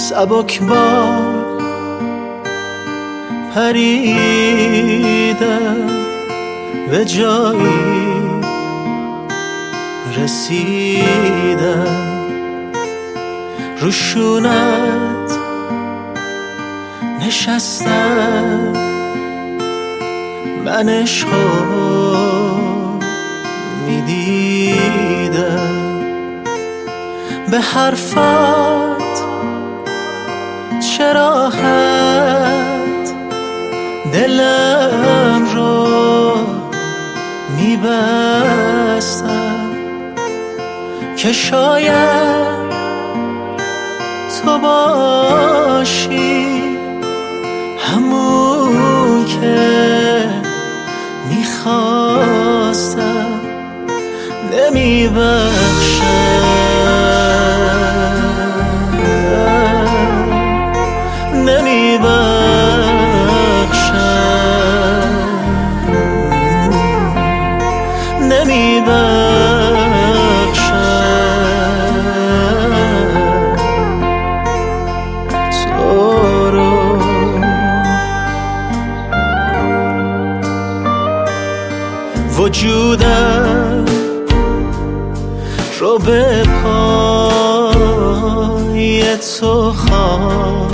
سبکبار پریدم به جایی رسیدم، رو شونت نشستم، من عشقو میدیدم، به حرفات چه راحت دلم رو میبستم که شاید تو باشی همون که میخواستم، تو رو. وجودم رو به پای تو خار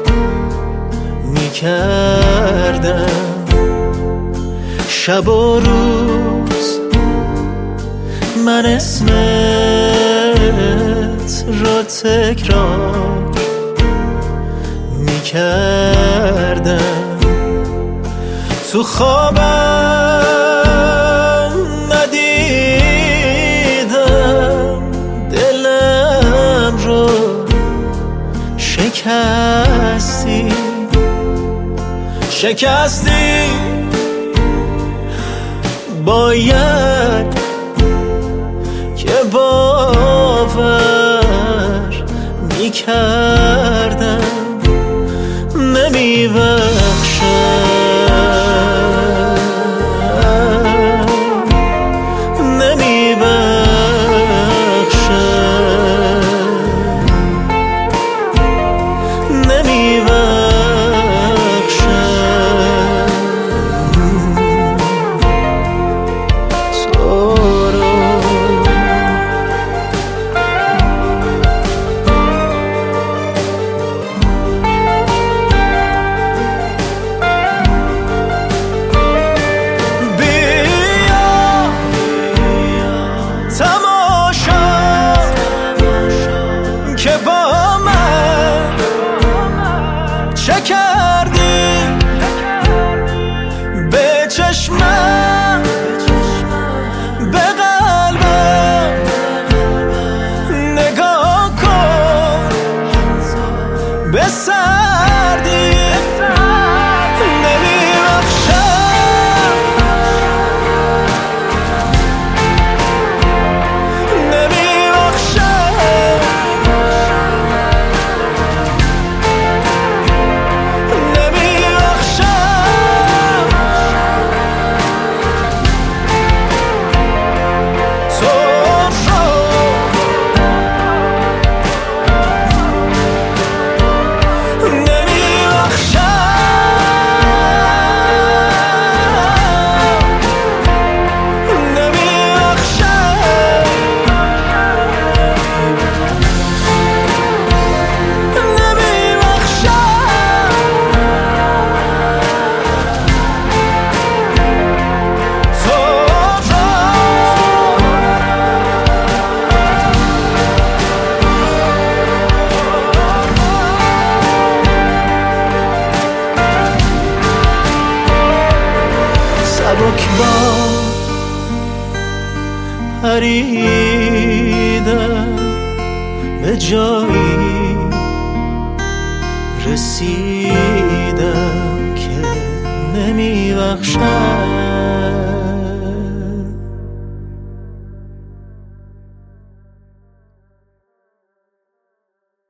میکردم، شب و روز من اسمت رو تکرار میکردم، تو خوابم ندیدم دلم رو شکستی، باید که باور میکردم، چه کردی به چشمم، به قلبم نگاه کن، به سردی سبکبار پریدم به جایی رسیدم که نمیبخشم.